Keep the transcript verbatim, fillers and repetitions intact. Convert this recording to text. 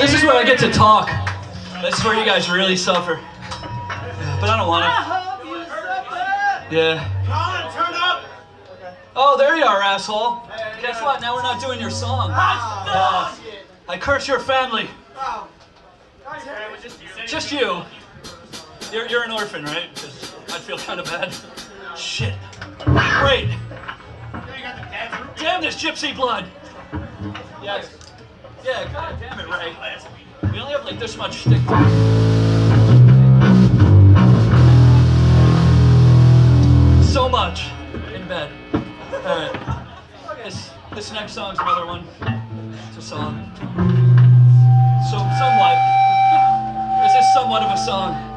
This is where I get to talk. This is where you guys really suffer. But I don't want to. Yeah. Colin, turn up! Oh, there you are, asshole. Guess what? Now we're not doing your song. Uh, I curse your family. Just you. You're, you're an orphan, right? 'Cause I'd feel kind of bad. Shit. Great. Damn this gypsy blood. Yes. Yeah, god damn it, Ray. We only have like this much stick to so much in bed. Alright. This this next song's another one. It's a song. So somewhat. This is somewhat of a song.